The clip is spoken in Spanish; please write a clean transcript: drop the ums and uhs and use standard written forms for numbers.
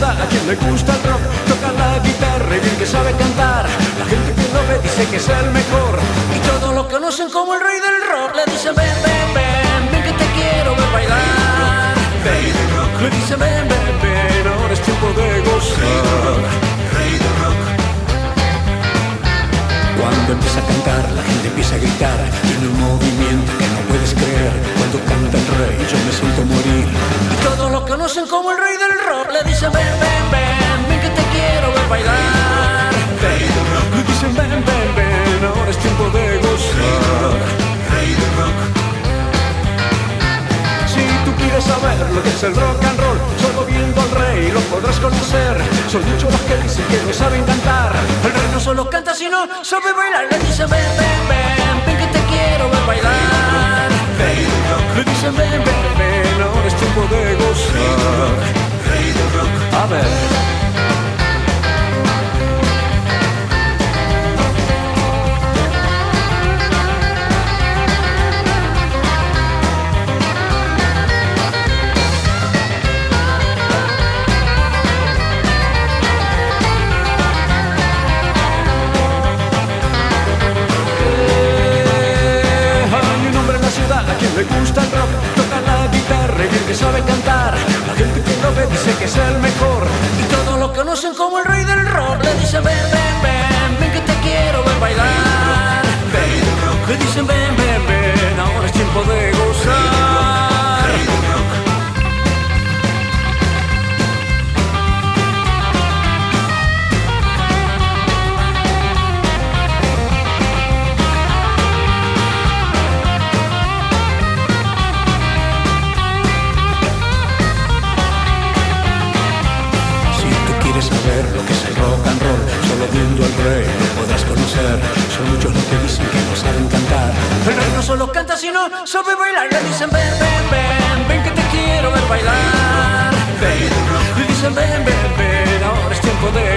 ciudad a quien le gusta el rock, toca la guitarra y bien que sabe cantar. La gente que lo ve dice que es el mejor y todos lo conocen como el rey del rock. Le dicen ven, ven, ven, ven que te quiero ver bailar. Rey del rock. Le dicen ven, ven, ven, ahora es tiempo de gozar. Rey del rock. Cuando empieza a cantar, la gente empieza a gritar. Tiene un movimiento que no puedes creer. Cuando canta el rey, yo me siento morir. Y todos lo conocen como el rey del rock. Le dicen ven, ven, ven, ven que te quiero ver bailar. Rey del rock. Le dicen ven, ven, ven, ahora es tiempo de gozar. Rey del rock. Si tú quieres saber lo que es el rock and roll, solo viendo al rey lo podrás conocer. Son muchos los que dicen que no saben cantar. El rey no solo canta sino sabe bailar. Le dicen ven, ven, ven, ven que te quiero ver bailar. Rey del rock. Le dicen ven, ven, ven, ahora es tiempo de gozar. Rey del rock. A ver. A quien le gusta el rock, toca la guitarra y bien que sabe cantar. La gente que lo ve dice que es el mejor y todos lo conocen como el rey del rock. Le dicen ven, ven, ven, ven que te quiero ver bailar. Rey del rock. Le dicen ven, ven, ven, ahora es tiempo de gozar. Rey del rock. Saber lo que es el rock and roll, solo viendo al rey lo podrás conocer. Son muchos los que dicen que no saben cantar. El rey no solo canta sino sabe bailar. Le dicen ven, ven, ven, ven que te quiero ver bailar. Rey del rock. Le dicen ven, ven, ven, ahora es tiempo de